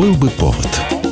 Был бы повод.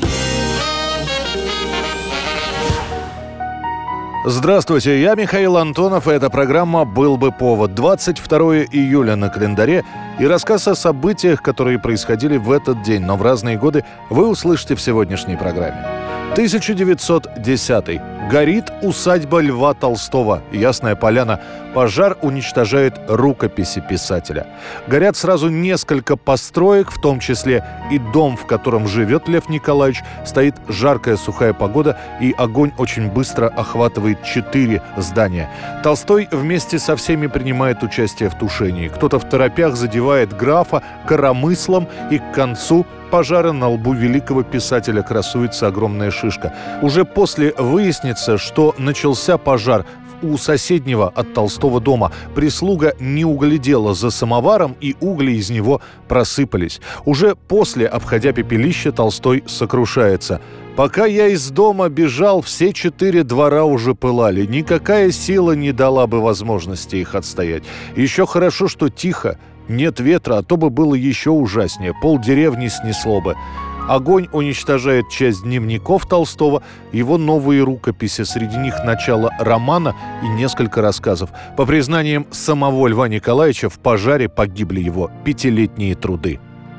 Здравствуйте, я Михаил Антонов, и эта программа «Был бы повод». 22 июля на календаре, и рассказ о событиях, которые происходили в этот день, но в разные годы, вы услышите в сегодняшней программе. 1910. Горит усадьба Льва Толстого, Ясная Поляна. Пожар уничтожает рукописи писателя. Горят сразу несколько построек, в том числе и дом, в котором живет Лев Николаевич. Стоит жаркая сухая погода, и огонь очень быстро охватывает 4 здания. Толстой вместе со всеми принимает участие в тушении. Кто-то в торопях задевает графа коромыслом, и к концу пожара на лбу великого писателя красуется огромная шишка. Уже после выяснится, что начался пожар у соседнего от Толстого дома. Прислуга не углядела за самоваром, и угли из него просыпались. Уже после, обходя пепелище, Толстой сокрушается: «Пока я из дома бежал, все 4 двора уже пылали. Никакая сила не дала бы возможности их отстоять. Еще хорошо, что тихо. Нет ветра, а то бы было еще ужаснее. Полдеревни снесло бы». Огонь уничтожает часть дневников Толстого, его новые рукописи, среди них начало романа и несколько рассказов. По признаниям самого Льва Николаевича, в пожаре погибли его 5-летние труды.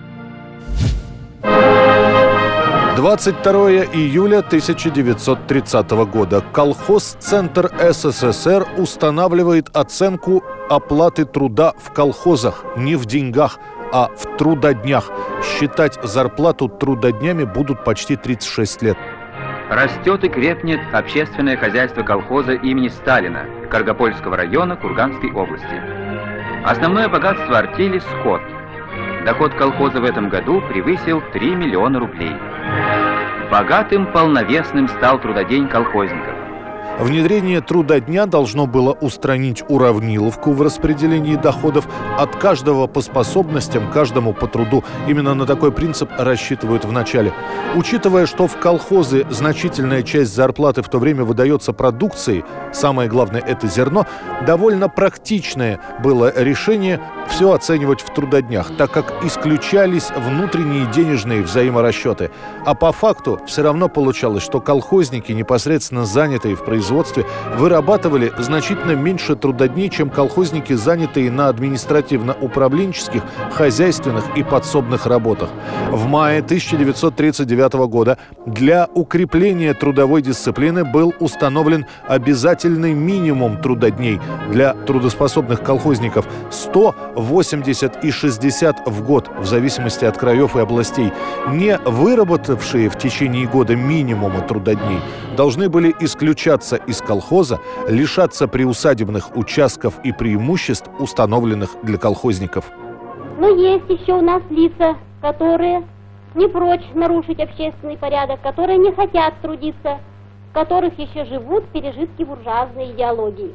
22 июля 1930 года. Колхоз-центр СССР устанавливает оценку оплаты труда в колхозах не в деньгах, а в трудоднях. Считать зарплату трудоднями будут почти 36 лет. Растет и крепнет общественное хозяйство колхоза имени Сталина Каргопольского района Курганской области. Основное богатство артели – скот. Доход колхоза в этом году превысил 3 миллиона рублей. Богатым полновесным стал трудодень колхозников. Внедрение трудодня должно было устранить уравниловку в распределении доходов от каждого по способностям, каждому по труду. Именно на такой принцип рассчитывают в начале. Учитывая, что в колхозы значительная часть зарплаты в то время выдается продукцией, самое главное – это зерно, довольно практичное было решение все оценивать в трудоднях, так как исключались внутренние денежные взаиморасчеты. А по факту все равно получалось, что колхозники, непосредственно занятые в производстве, вырабатывали значительно меньше трудодней, чем колхозники, занятые на административно-управленческих, хозяйственных и подсобных работах. В мае 1939 года для укрепления трудовой дисциплины был установлен обязательный минимум трудодней для трудоспособных колхозников – 100, 80 и 60 в год, в зависимости от краев и областей. Не выработавшие в течение года минимума трудодней должны были исключаться из колхоза, лишаться приусадебных участков и преимуществ, установленных для колхозников. Но есть еще у нас лица, которые не прочь нарушить общественный порядок, которые не хотят трудиться, в которых еще живут пережитки буржуазной идеологии.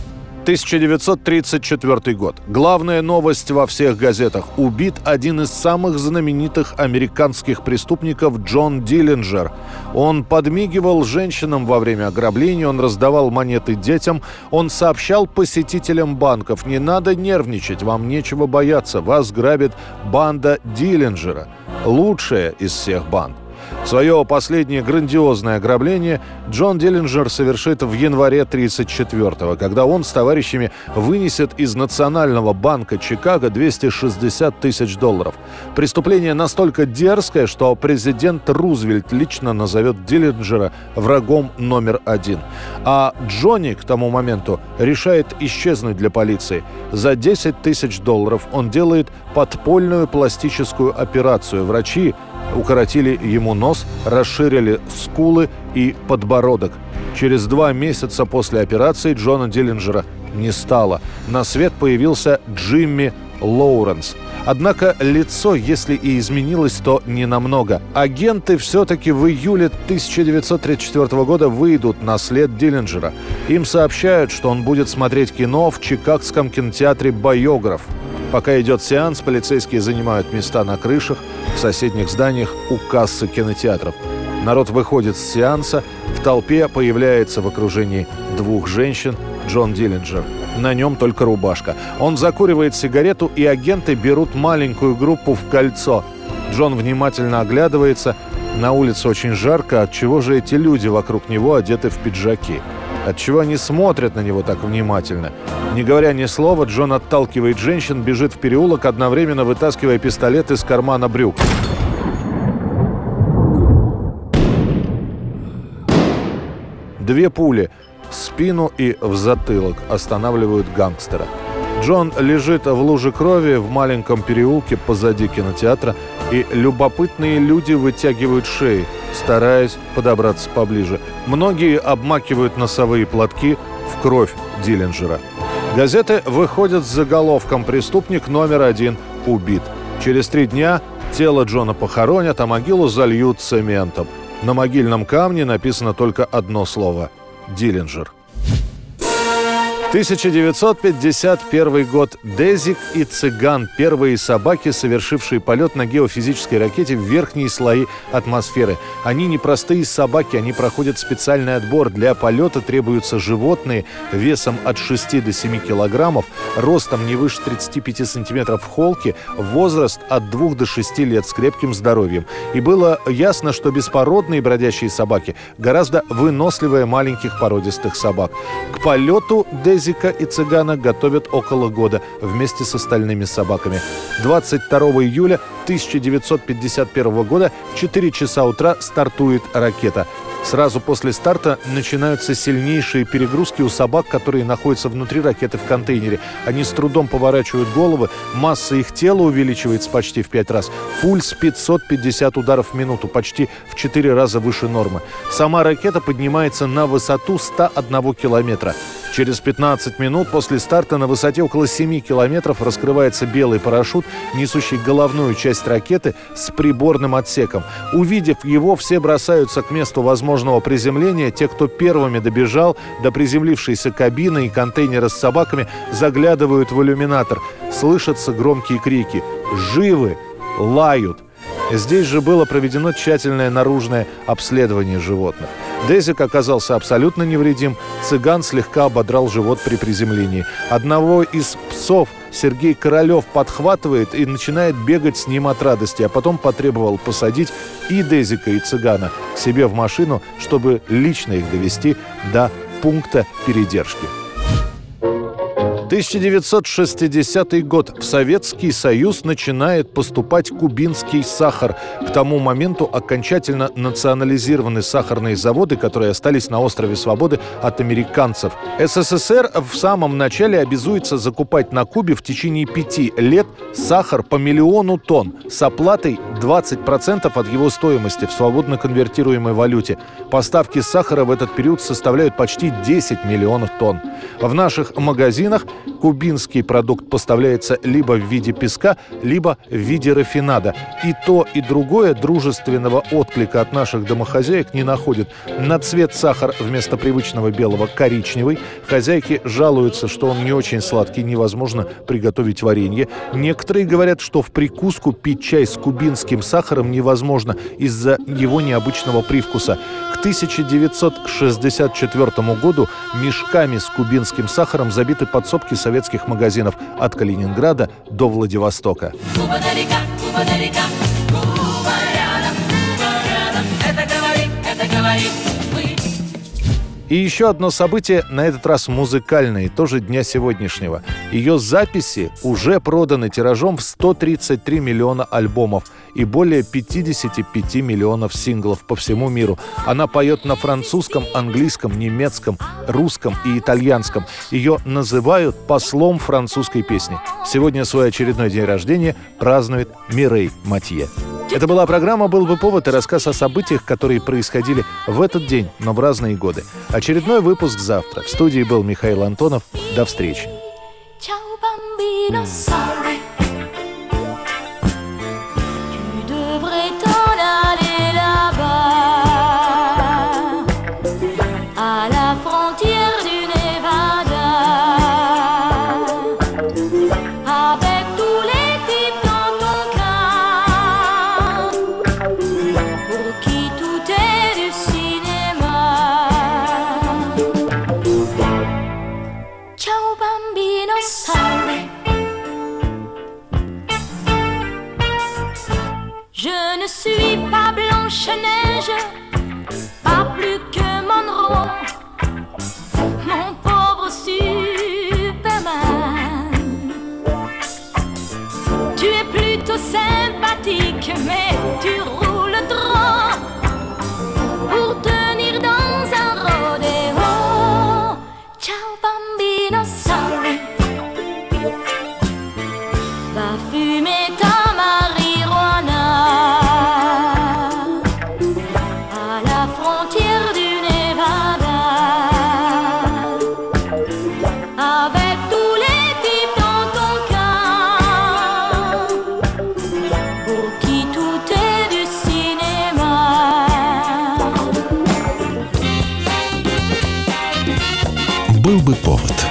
1934 год. Главная новость во всех газетах. Убит один из самых знаменитых американских преступников Джон Диллинджер. Он подмигивал женщинам во время ограблений, он раздавал монеты детям, он сообщал посетителям банков: «Не надо нервничать, вам нечего бояться, вас грабит банда Диллинджера». Лучшая из всех банд. Свое последнее грандиозное ограбление Джон Диллинджер совершит в январе 1934-го, когда он с товарищами вынесет из Национального банка Чикаго $260 тысяч. Преступление настолько дерзкое, что президент Рузвельт лично назовет Диллинджера врагом номер 1. А Джонни к тому моменту решает исчезнуть для полиции. За $10 тысяч он делает подпольную пластическую операцию. Врачи укоротили ему нос, расширили скулы и подбородок. Через 2 месяца после операции Джона Диллинджера не стало. На свет появился Джимми Лоуренс. Однако лицо, если и изменилось, то ненамного. Агенты все-таки в июле 1934 года выйдут на след Диллинджера. Им сообщают, что он будет смотреть кино в чикагском кинотеатре «Биограф». Пока идет сеанс, полицейские занимают места на крышах, в соседних зданиях у кассы кинотеатров. Народ выходит с сеанса, в толпе появляется в окружении 2 женщин Джон Диллинджер. На нем только рубашка. Он закуривает сигарету, и агенты берут маленькую группу в кольцо. Джон внимательно оглядывается. На улице очень жарко. Отчего же эти люди вокруг него одеты в пиджаки? Отчего они смотрят на него так внимательно? Не говоря ни слова, Джон отталкивает женщин, бежит в переулок, одновременно вытаскивая пистолет из кармана брюк. Две пули в спину и в затылок останавливают гангстера. Джон лежит в луже крови в маленьком переулке позади кинотеатра, и любопытные люди вытягивают шеи, стараясь подобраться поближе. Многие обмакивают носовые платки в кровь Диллинджера. Газеты выходят с заголовком «Преступник номер 1 убит». Через 3 дня тело Джона похоронят, а могилу зальют цементом. На могильном камне написано только одно слово – «Диллинджер». 1951 год. Дезик и Цыган – первые собаки, совершившие полет на геофизической ракете в верхние слои атмосферы. Они не простые собаки, они проходят специальный отбор. Для полета требуются животные весом от 6 до 7 килограммов, ростом не выше 35 сантиметров в холке, возраст от 2 до 6 лет с крепким здоровьем. И было ясно, что беспородные бродячие собаки гораздо выносливее маленьких породистых собак. К полету Дезика и Цыгана готовят около года вместе с остальными собаками. 22 июля 1951 года в 4 часа утра стартует ракета. Сразу после старта начинаются сильнейшие перегрузки у собак, которые находятся внутри ракеты в контейнере. Они с трудом поворачивают головы, масса их тела увеличивается почти в 5 раз. Пульс 550 ударов в минуту, почти в 4 раза выше нормы. Сама ракета поднимается на высоту 101 километра. Через 15 минут после старта на высоте около 7 километров раскрывается белый парашют, несущий головную часть ракеты с приборным отсеком. Увидев его, все бросаются к месту возможного приземления. Те, кто первыми добежал до приземлившейся кабины и контейнера с собаками, заглядывают в иллюминатор. Слышатся громкие крики «Живы!», лают. Здесь же было проведено тщательное наружное обследование животных. Дезик оказался абсолютно невредим. Цыган слегка ободрал живот при приземлении. Одного из псов Сергей Королев подхватывает и начинает бегать с ним от радости, а потом потребовал посадить и Дезика, и Цыгана к себе в машину, чтобы лично их довести до пункта передержки. 1960 год. В Советский Союз начинает поступать кубинский сахар. К тому моменту окончательно национализированы сахарные заводы, которые остались на острове Свободы от американцев. СССР в самом начале обязуется закупать на Кубе в течение 5 лет сахар по 1 миллиону тонн с оплатой 20% от его стоимости в свободно конвертируемой валюте. Поставки сахара в этот период составляют почти 10 миллионов тонн. В наших магазинах кубинский продукт поставляется либо в виде песка, либо в виде рафинада. И то, и другое дружественного отклика от наших домохозяек не находит. На цвет сахар вместо привычного белого коричневый. Хозяйки жалуются, что он не очень сладкий, невозможно приготовить варенье. Некоторые говорят, что в прикуску пить чай с кубинским сахаром невозможно из-за его необычного привкуса. К 1964 году мешками с кубинским сахаром забиты подсобки советских магазинов от Калининграда до Владивостока. Куба далека, Куба далека, Куба рядом, это говорит мы. И еще одно событие, на этот раз музыкальное, тоже дня сегодняшнего. Ее записи уже проданы тиражом в 133 миллиона альбомов и более 55 миллионов синглов по всему миру. Она поет на французском, английском, немецком, русском и итальянском. Ее называют послом французской песни. Сегодня свой очередной день рождения празднует Мирей Матье. Это была программа «Был бы повод» и рассказ о событиях, которые происходили в этот день, но в разные годы. Очередной выпуск завтра. В студии был Михаил Антонов. До встречи. Ciao bambino, sorry. Tu devrais t'en aller là-bas, à la frontière du Nevada, avec tous les types dans ton cas, pour qui tout est du cinéma. Ciao bambino, sorry. Je ne suis pas Blanche-Neige, pas plus que Monroe, mon pauvre Superman. Tu es plutôt sympathique, mais tu roules droit pour tenir dans un rodéo. Ciao bambino, sorry. Va fumer ta marijuana à la frontière du Nevada, avec tous les types dans ton cas, pour qui tout est du cinéma. Был бы повод.